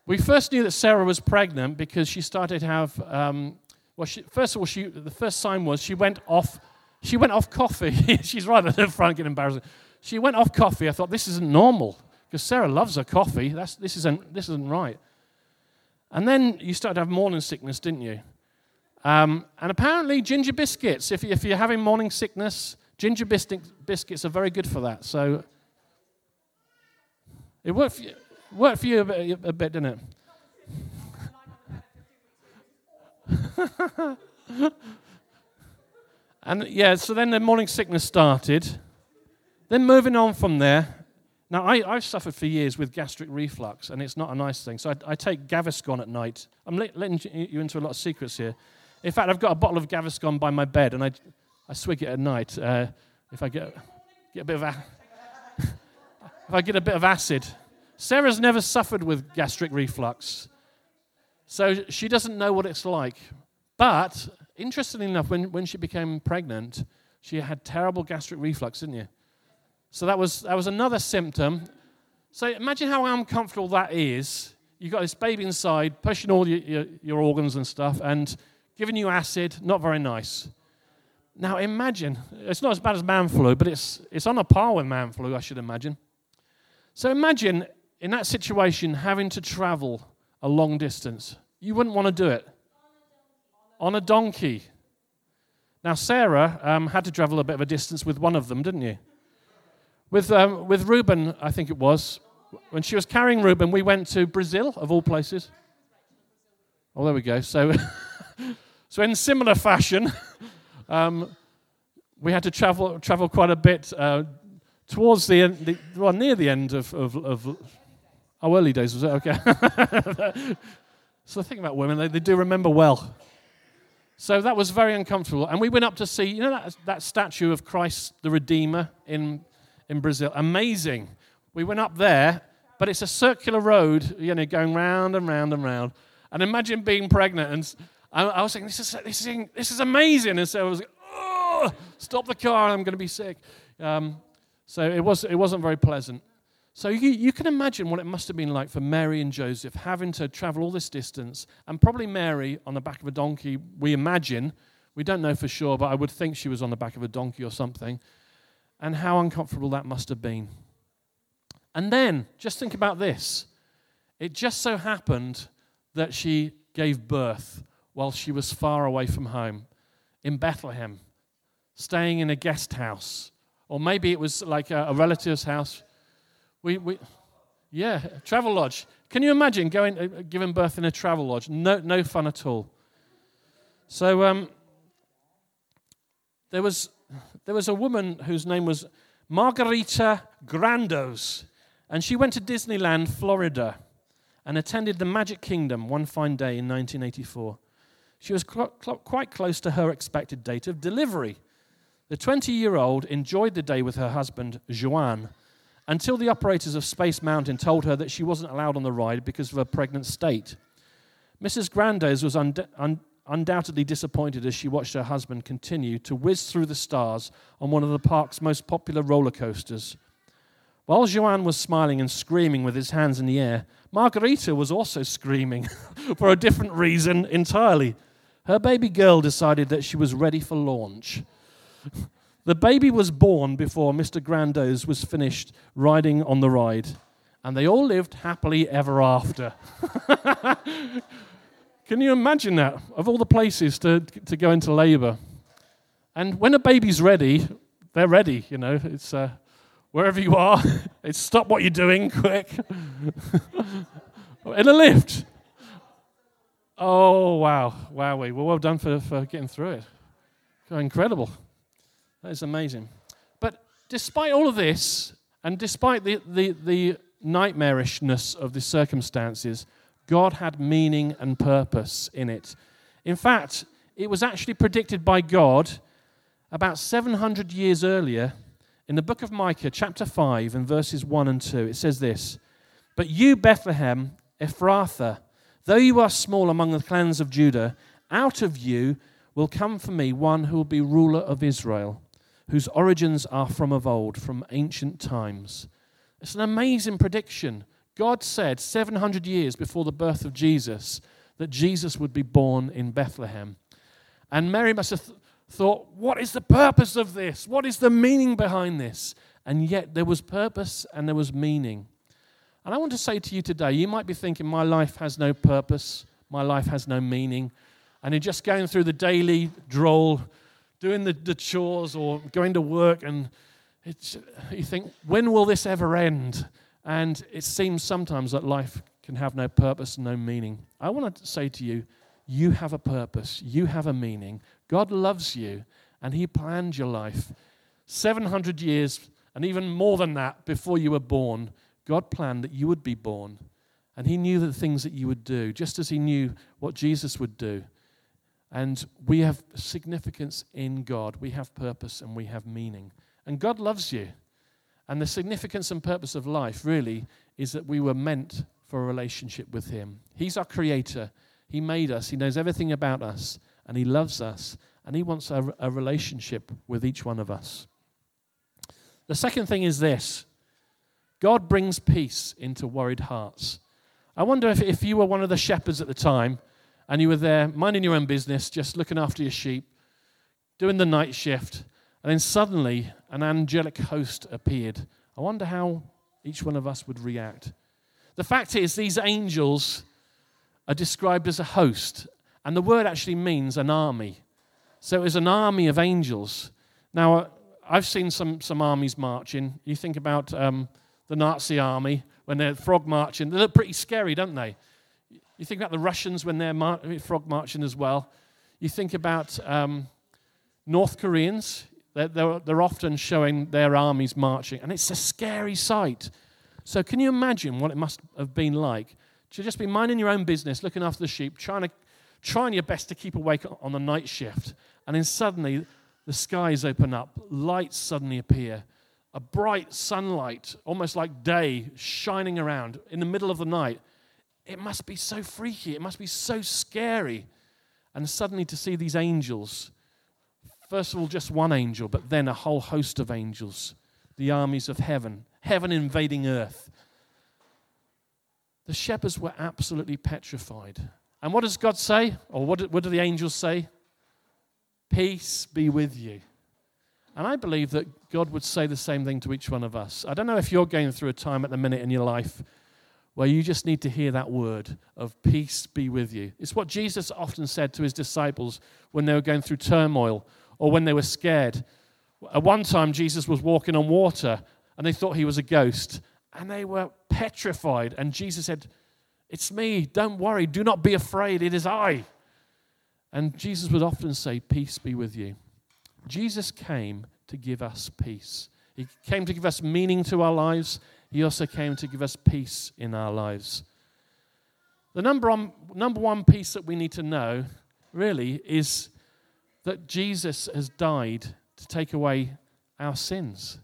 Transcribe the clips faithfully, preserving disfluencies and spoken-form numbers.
We first knew that Sarah was pregnant because she started to have, um, well, she, first of all, she, the first sign was she went off, she went off coffee. She's right at the front, getting embarrassing. She went off coffee. I thought, this isn't normal, because Sarah loves her coffee. That's, this, isn't, this isn't right. And then you started to have morning sickness, didn't you? Um, and apparently ginger biscuits, if, you, if you're having morning sickness, ginger biscuit, biscuits are very good for that. So it worked for you, worked for you a bit, a bit didn't it? And yeah, so then the morning sickness started. Then moving on from there, now I, I've suffered for years with gastric reflux, and it's not a nice thing. So I, I take Gaviscon at night. I'm let, letting you into a lot of secrets here. In fact, I've got a bottle of Gaviscon by my bed, and I, I swig it at night uh, if I get get a bit of a, if I get a bit of acid. Sarah's never suffered with gastric reflux, so she doesn't know what it's like. But interestingly enough, when, when she became pregnant, she had terrible gastric reflux, didn't you? So that was that was another symptom. So imagine how uncomfortable that is. You've got this baby inside, pushing all your, your, your organs and stuff, and giving you acid, not very nice. Now imagine, it's not as bad as man flu, but it's it's on a par with man flu, I should imagine. So imagine, in that situation, having to travel a long distance. You wouldn't want to do it. On a donkey. Now Sarah um, had to travel a bit of a distance with one of them, didn't you? With um, with Reuben, I think it was, when she was carrying Reuben, we went to Brazil, of all places. Oh, there we go. So, so in similar fashion, um, we had to travel travel quite a bit uh, towards the end, the, well, near the end of, of, of our early days, was it? Okay. So the thing about women, they, they do remember well. So that was very uncomfortable. And we went up to see, you know that, that statue of Christ the Redeemer in in Brazil? Amazing. We went up there, but it's a circular road, you know, going round and round and round. And imagine being pregnant. And I, I was thinking, this is, this, is, this is amazing. And so I was like, oh, stop the car, I'm going to be sick. Um, so it, was, it wasn't very pleasant. So you, you can imagine what it must have been like for Mary and Joseph, having to travel all this distance, and probably Mary on the back of a donkey, we imagine. We don't know for sure, but I would think she was on the back of a donkey or something. And how uncomfortable that must have been. And then, just think about this. It just so happened that she gave birth while she was far away from home, in Bethlehem, staying in a guest house. Or maybe it was like a, a relative's house. We, we, yeah, a travel lodge. Can you imagine going, uh, giving birth in a travel lodge? No, no fun at all. So um, there was there was a woman whose name was Margarita Grandos, and she went to Disneyland, Florida, and attended the Magic Kingdom one fine day in nineteen eighty-four. She was cl- cl- quite close to her expected date of delivery. The twenty-year-old enjoyed the day with her husband, Joan, until the operators of Space Mountain told her that she wasn't allowed on the ride because of her pregnant state. Missus Grandes was und- un- undoubtedly disappointed as she watched her husband continue to whiz through the stars on one of the park's most popular roller coasters. While Joan was smiling and screaming with his hands in the air, Margarita was also screaming for a different reason entirely. Her baby girl decided that she was ready for launch. The baby was born before Mister Grandos was finished riding on the ride, and they all lived happily ever after. Can you imagine that? Of all the places to to go into labor. And when a baby's ready, they're ready, you know. It's uh, wherever you are, it's stop what you're doing, quick. In a lift. Oh, wow. Wowee. Well, well done for, for getting through it. Incredible. That is amazing. But despite all of this, and despite the, the, the nightmarishness of the circumstances, God had meaning and purpose in it. In fact, it was actually predicted by God about seven hundred years earlier in the book of Micah, chapter five, and verses one and two. It says this, "But you, Bethlehem, Ephrathah, though you are small among the clans of Judah, out of you will come for me one who will be ruler of Israel, whose origins are from of old, from ancient times." It's an amazing prediction. God said seven hundred years before the birth of Jesus that Jesus would be born in Bethlehem. And Mary must have th- thought, what is the purpose of this? What is the meaning behind this? And yet there was purpose and there was meaning. And I want to say to you today, you might be thinking, my life has no purpose, my life has no meaning, and you're just going through the daily droll, doing the, the chores or going to work, and it's, you think, when will this ever end? And it seems sometimes that life can have no purpose and no meaning. I want to say to you, you have a purpose, you have a meaning. God loves you, and he planned your life. seven hundred years, and even more than that, before you were born, God planned that you would be born. And he knew the things that you would do, just as he knew what Jesus would do. And we have significance in God. We have purpose and we have meaning. And God loves you. And the significance and purpose of life, really, is that we were meant for a relationship with him. He's our creator. He made us. He knows everything about us. And he loves us. And he wants a, a relationship with each one of us. The second thing is this. God brings peace into worried hearts. I wonder if, if you were one of the shepherds at the time and you were there minding your own business, just looking after your sheep, doing the night shift, and then suddenly an angelic host appeared. I wonder how each one of us would react. The fact is, these angels are described as a host, and the word actually means an army. So it was an army of angels. Now, I've seen some, some armies marching. You think about um, the Nazi army, when they're frog marching. They look pretty scary, don't they? You think about the Russians when they're mar- frog marching as well. You think about um, North Koreans. They're, they're, they're often showing their armies marching, and it's a scary sight. So can you imagine what it must have been like to just be minding your own business, looking after the sheep, trying to trying your best to keep awake on the night shift, and then suddenly the skies open up, lights suddenly appear, a bright sunlight, almost like day, shining around in the middle of the night. It must be so freaky. It must be so scary. And suddenly to see these angels, first of all, just one angel, but then a whole host of angels, the armies of heaven, heaven invading earth. The shepherds were absolutely petrified. And what does God say? Or what do, what do the angels say? Peace be with you. And I believe that God would say the same thing to each one of us. I don't know if you're going through a time at the minute in your life where you just need to hear that word of peace be with you. It's what Jesus often said to his disciples when they were going through turmoil or when they were scared. At one time, Jesus was walking on water and they thought he was a ghost and they were petrified. And Jesus said, it's me, don't worry, do not be afraid, it is I. And Jesus would often say, peace be with you. Jesus came to give us peace. He came to give us meaning to our lives. He also came to give us peace in our lives. The number one, number one piece that we need to know, really, is that Jesus has died to take away our sins.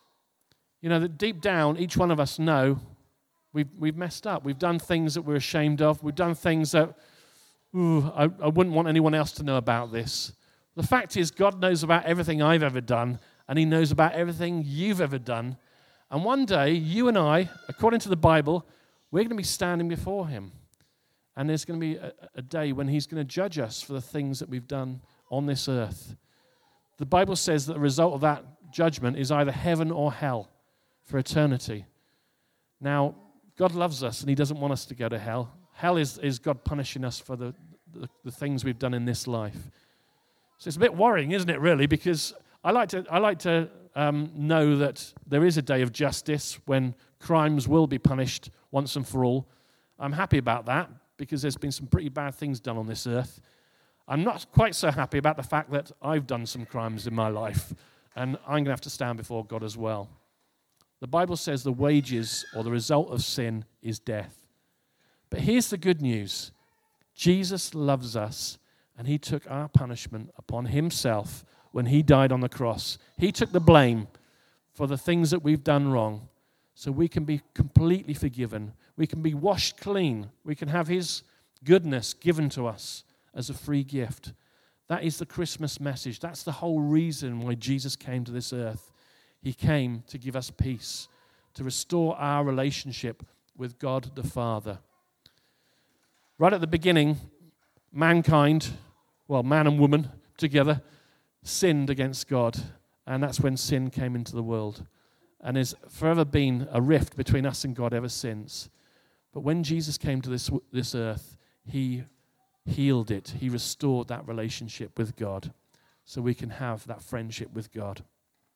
You know, that deep down, each one of us know we've, we've messed up. We've done things that we're ashamed of. We've done things that, ooh, I, I wouldn't want anyone else to know about this. The fact is, God knows about everything I've ever done, and he knows about everything you've ever done. And one day, you and I, according to the Bible, we're going to be standing before him. And there's going to be a, a day when he's going to judge us for the things that we've done on this earth. The Bible says that the result of that judgment is either heaven or hell for eternity. Now, God loves us, and he doesn't want us to go to hell. Hell is, is God punishing us for the, the, the things we've done in this life. So it's a bit worrying, isn't it, really? Because I like to I like to um, know that there is a day of justice when crimes will be punished once and for all. I'm happy about that because there's been some pretty bad things done on this earth. I'm not quite so happy about the fact that I've done some crimes in my life, and I'm going to have to stand before God as well. The Bible says the wages or the result of sin is death. But here's the good news. Jesus loves us. And he took our punishment upon himself when he died on the cross. He took the blame for the things that we've done wrong so we can be completely forgiven. We can be washed clean. We can have his goodness given to us as a free gift. That is the Christmas message. That's the whole reason why Jesus came to this earth. He came to give us peace, to restore our relationship with God the Father. Right at the beginning, mankind, well, man and woman together, sinned against God, and that's when sin came into the world. And there's forever been a rift between us and God ever since. But when Jesus came to this, this earth, he healed it. He restored that relationship with God so we can have that friendship with God.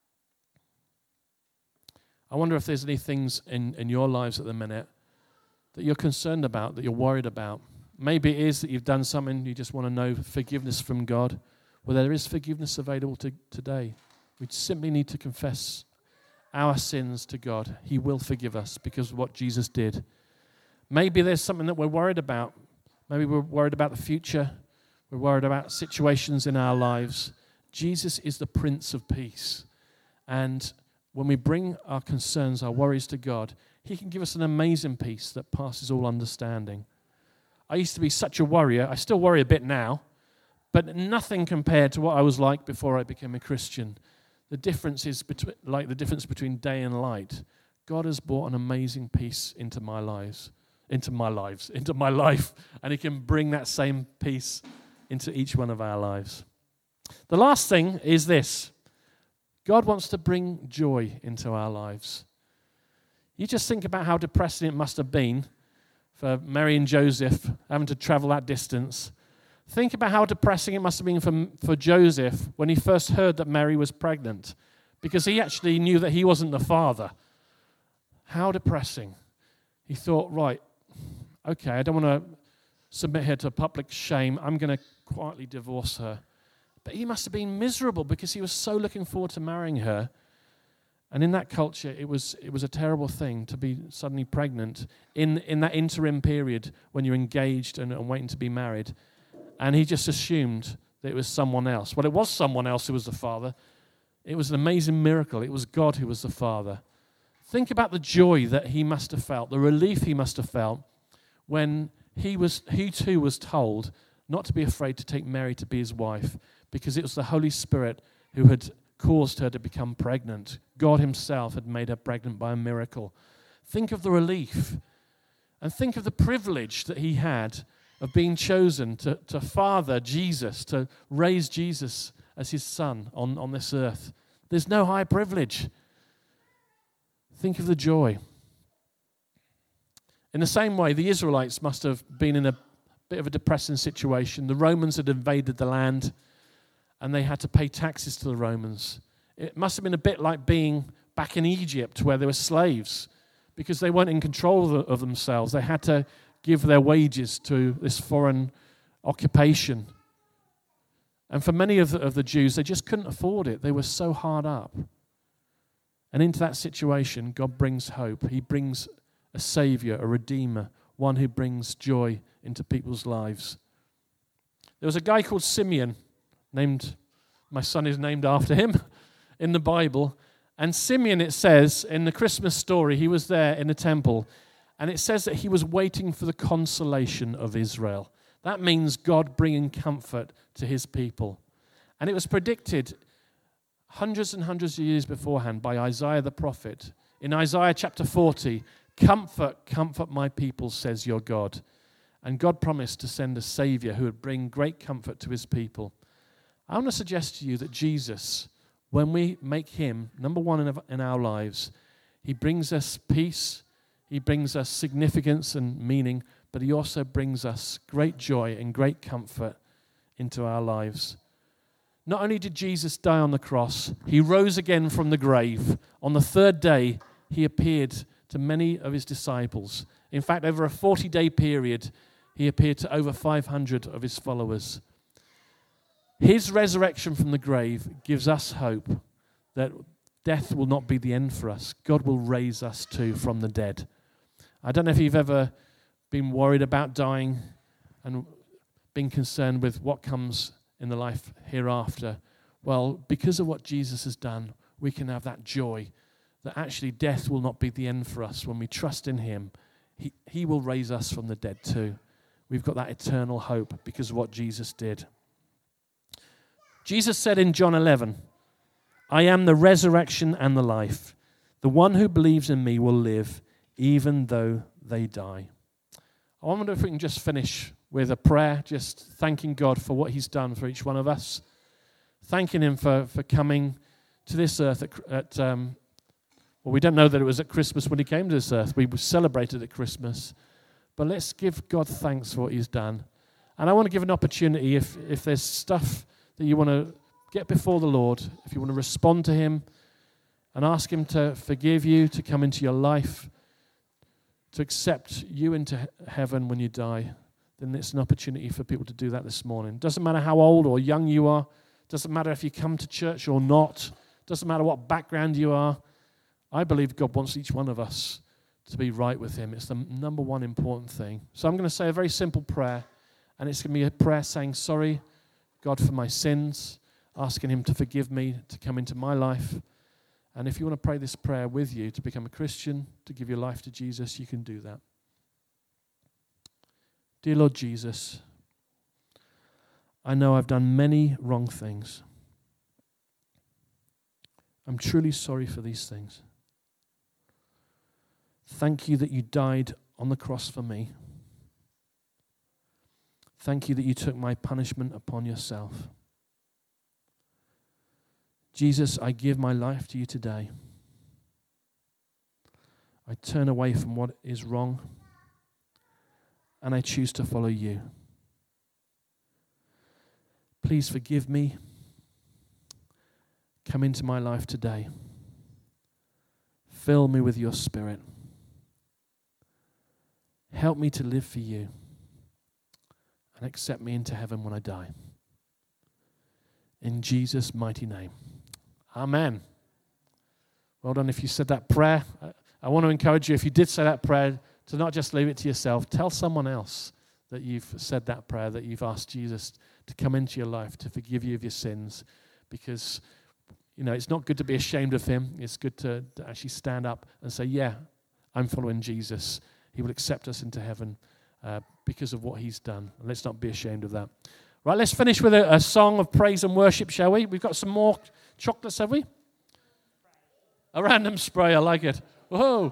I wonder if there's any things in, in your lives at the minute that you're concerned about, that you're worried about. Maybe it is that you've done something, you just want to know forgiveness from God. Well, there is forgiveness available to, today. We simply need to confess our sins to God. He will forgive us because of what Jesus did. Maybe there's something that we're worried about. Maybe we're worried about the future. We're worried about situations in our lives. Jesus is the Prince of Peace. And when we bring our concerns, our worries to God, he can give us an amazing peace that passes all understanding. I used to be such a worrier. I still worry a bit now, but nothing compared to what I was like before I became a Christian. The difference is between, like the difference between day and light. God has brought an amazing peace into my lives, into my lives, into my life, and he can bring that same peace into each one of our lives. The last thing is this. God wants to bring joy into our lives. You just think about how depressing it must have been for Mary and Joseph having to travel that distance. Think about how depressing it must have been for, for Joseph when he first heard that Mary was pregnant, because he actually knew that he wasn't the father. How depressing. He thought, right, okay, I don't want to submit her to public shame. I'm going to quietly divorce her. But he must have been miserable because he was so looking forward to marrying her. And in that culture, it was it was a terrible thing to be suddenly pregnant in, in that interim period when you're engaged and, and waiting to be married. And he just assumed that it was someone else. Well, it was someone else who was the father. It was an amazing miracle. It was God who was the father. Think about the joy that he must have felt, the relief he must have felt when he was he too was told not to be afraid to take Mary to be his wife, because it was the Holy Spirit who had caused her to become pregnant. God himself had made her pregnant by a miracle. Think of the relief, and think of the privilege that he had of being chosen to, to father Jesus, to raise Jesus as his son on, on this earth. There's no higher privilege. Think of the joy. In the same way, the Israelites must have been in a bit of a depressing situation. The Romans had invaded the land, and they had to pay taxes to the Romans. It must have been a bit like being back in Egypt where they were slaves, because they weren't in control of, the, of themselves. They had to give their wages to this foreign occupation. And for many of the, of the Jews, they just couldn't afford it. They were so hard up. And into that situation, God brings hope. He brings a savior, a redeemer, one who brings joy into people's lives. There was a guy called Simeon, named, my son is named after him, in the Bible. And Simeon, it says, in the Christmas story, he was there in the temple, and it says that he was waiting for the consolation of Israel. That means God bringing comfort to his people. And it was predicted hundreds and hundreds of years beforehand by Isaiah the prophet. In Isaiah chapter forty, comfort, comfort my people, says your God. And God promised to send a Savior who would bring great comfort to his people. I want to suggest to you that Jesus, when we make him number one in our lives, he brings us peace, he brings us significance and meaning, but he also brings us great joy and great comfort into our lives. Not only did Jesus die on the cross, he rose again from the grave. On the third day, he appeared to many of his disciples. In fact, over a forty-day period, he appeared to over five hundred of his followers. His resurrection from the grave gives us hope that death will not be the end for us. God will raise us too from the dead. I don't know if you've ever been worried about dying and been concerned with what comes in the life hereafter. Well, because of what Jesus has done, we can have that joy that actually death will not be the end for us. When we trust in him, he, he will raise us from the dead too. We've got that eternal hope because of what Jesus did. Jesus said in John eleven, I am the resurrection and the life. The one who believes in me will live even though they die. I wonder if we can just finish with a prayer, just thanking God for what he's done for each one of us, thanking him for, for coming to this earth at, at um, well, we don't know that it was at Christmas when he came to this earth. We celebrated at Christmas. But let's give God thanks for what he's done. And I want to give an opportunity, if, if there's stuff that you want to get before the Lord, if you want to respond to him and ask him to forgive you, to come into your life, to accept you into he- heaven when you die, then it's an opportunity for people to do that this morning. Doesn't matter how old or young you are. Doesn't matter if you come to church or not. Doesn't matter what background you are. I believe God wants each one of us to be right with him. It's the number one important thing. So I'm going to say a very simple prayer, and it's going to be a prayer saying, sorry, God, for my sins, asking him to forgive me, to come into my life. And if you want to pray this prayer with you, to become a Christian, to give your life to Jesus, you can do that. Dear Lord Jesus, I know I've done many wrong things. I'm truly sorry for these things. Thank you that you died on the cross for me. Thank you that you took my punishment upon yourself. Jesus, I give my life to you today. I turn away from what is wrong, and I choose to follow you. Please forgive me. Come into my life today. Fill me with your Spirit. Help me to live for you and accept me into heaven when I die. In Jesus' mighty name. Amen. Well done if you said that prayer. I want to encourage you, if you did say that prayer, to not just leave it to yourself. Tell someone else that you've said that prayer, that you've asked Jesus to come into your life, to forgive you of your sins. Because, you know, it's not good to be ashamed of him. It's good to, to actually stand up and say, yeah, I'm following Jesus. He will accept us into heaven uh, because of what he's done. And let's not be ashamed of that. Right, let's finish with a, a song of praise and worship, shall we? We've got some more chocolates, have we? A random spray, I like it. Whoa.